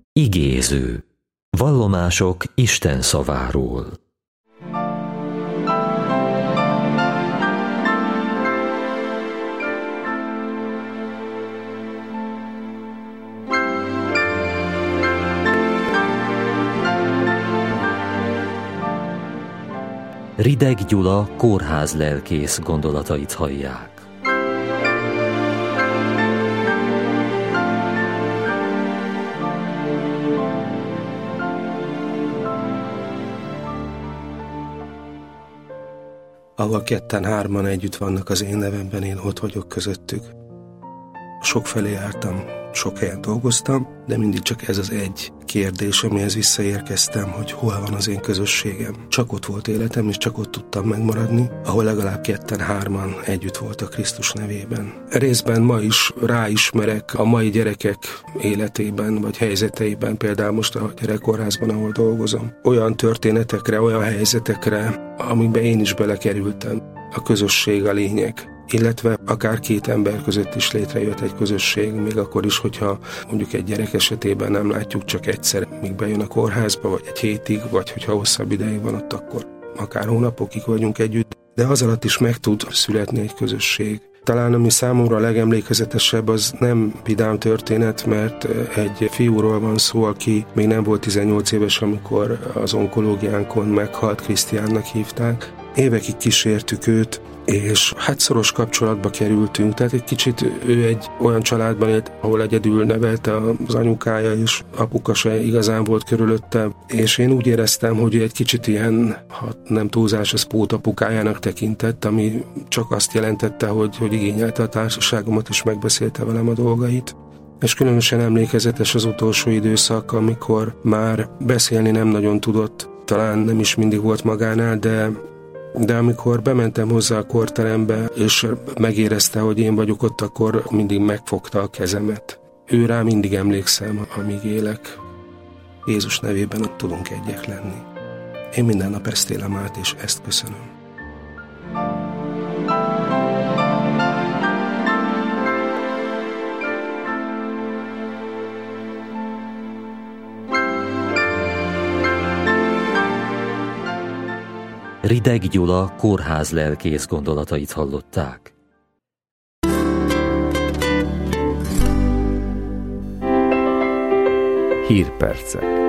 Igéző. Vallomások Isten szaváról. Rideg Gyula kórházlelkész gondolatait hallják. Ahol ketten-hárman együtt vannak az én nevemben, én ott vagyok közöttük. Sokfelé jártam, sok helyen dolgoztam, de mindig csak ez az egy kérdés, amihez visszaérkeztem, hogy hol van az én közösségem. Csak ott volt életem, és csak ott tudtam megmaradni, ahol legalább ketten-hárman együtt voltak Krisztus nevében. Részben ma is ráismerek a mai gyerekek életében, vagy helyzeteiben, például most a gyerekkórházban, ahol dolgozom. Olyan történetekre, olyan helyzetekre, amikbe én is belekerültem. A közösség a lényeg. Illetve akár két ember között is létrejött egy közösség, még akkor is, hogyha mondjuk egy gyerek esetében nem látjuk csak egyszer, míg bejön a kórházba, vagy egy hétig, vagy hogyha hosszabb ideig van ott, akkor akár hónapokig vagyunk együtt, de az alatt is meg tud születni egy közösség. Talán ami számomra a legemlékezetesebb, az nem vidám történet, mert egy fiúról van szó, aki még nem volt 18 éves, amikor az onkológiánkon meghalt, Krisztiánnak hívták. Évekig kísértük őt, és hát szoros kapcsolatba kerültünk, tehát egy kicsit ő egy olyan családban élt, ahol egyedül nevelte az anyukája, és apuka se igazán volt körülötte, és én úgy éreztem, hogy ő egy kicsit ilyen, ha nem túlzás, az pótapukájának tekintett, ami csak azt jelentette, hogy igényelte a társaságomat, és megbeszélte velem a dolgait. És különösen emlékezetes az utolsó időszak, amikor már beszélni nem nagyon tudott, talán nem is mindig volt magánál, de amikor bementem hozzá a kórterembe, és megérezte, hogy én vagyok ott, akkor mindig megfogta a kezemet. Ő rá mindig emlékszem, amíg élek. Jézus nevében ott tudunk egyek lenni. Én minden nap ezt élem át, és ezt köszönöm. Rideg Gyula kórházlelkész gondolatait hallották. Hírpercek.